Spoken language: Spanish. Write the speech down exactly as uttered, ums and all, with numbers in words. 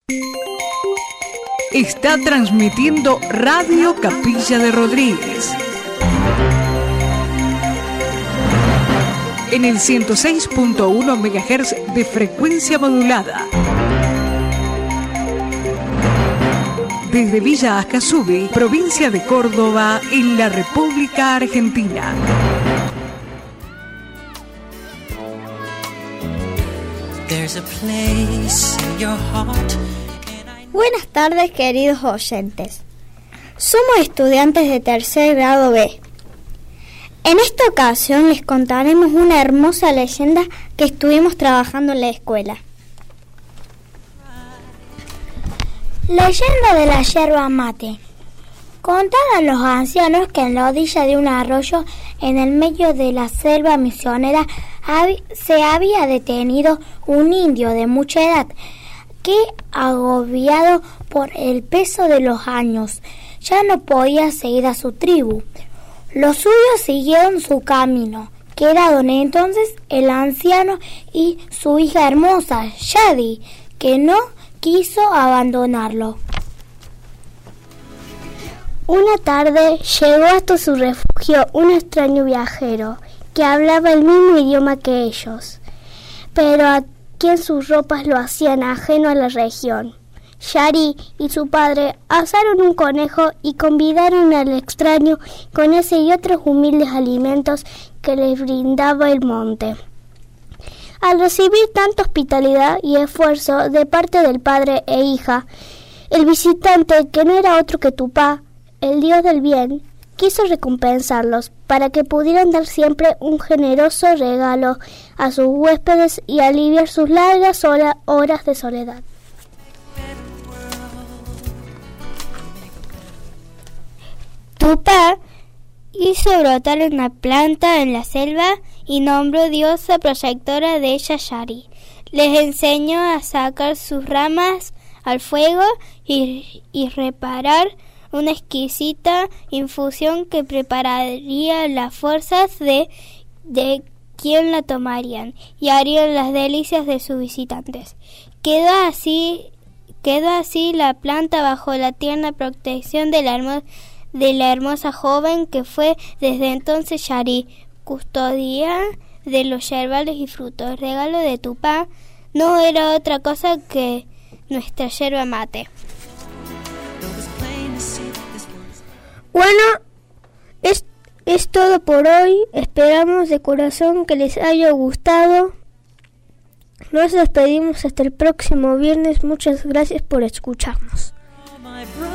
Está transmitiendo Radio Capilla de Rodríguez en el ciento seis punto uno megahertz de frecuencia modulada. Desde Villa Ascasubi, provincia de Córdoba, en la República Argentina. Buenas tardes, queridos oyentes. Somos estudiantes de tercer grado B. En esta ocasión les contaremos una hermosa leyenda que estuvimos trabajando en la escuela. Leyenda de la yerba mate. Contaban los ancianos que en la orilla de un arroyo en el medio de la selva misionera hab- se había detenido un indio de mucha edad que, agobiado por el peso de los años, ya no podía seguir a su tribu. Los suyos siguieron su camino, quedaron entonces el anciano y su hija hermosa, Shadi, que no quiso abandonarlo. Una tarde llegó hasta su refugio un extraño viajero que hablaba el mismo idioma que ellos, pero a quien sus ropas lo hacían ajeno a la región. Shari y su padre asaron un conejo y convidaron al extraño con ese y otros humildes alimentos que les brindaba el monte. Al recibir tanta hospitalidad y esfuerzo de parte del padre e hija, el visitante, que no era otro que Tupá, el dios del bien, quiso recompensarlos para que pudieran dar siempre un generoso regalo a sus huéspedes y aliviar sus largas hora, horas de soledad. Tupá hizo brotar una planta en la selva y nombró diosa protectora de ella Shari. Les enseñó a sacar sus ramas al fuego y, y reparar una exquisita infusión que prepararía las fuerzas de, de quien la tomarían y harían las delicias de sus visitantes. Quedó así, quedó así la planta bajo la tierna protección de la hermosa de la hermosa joven que fue desde entonces Shari, custodia de los yerbales y frutos. El regalo de Tupá no era otra cosa que nuestra yerba mate. Bueno, es, es todo por hoy. Esperamos de corazón que les haya gustado. Nos despedimos hasta el próximo viernes. Muchas gracias por escucharnos.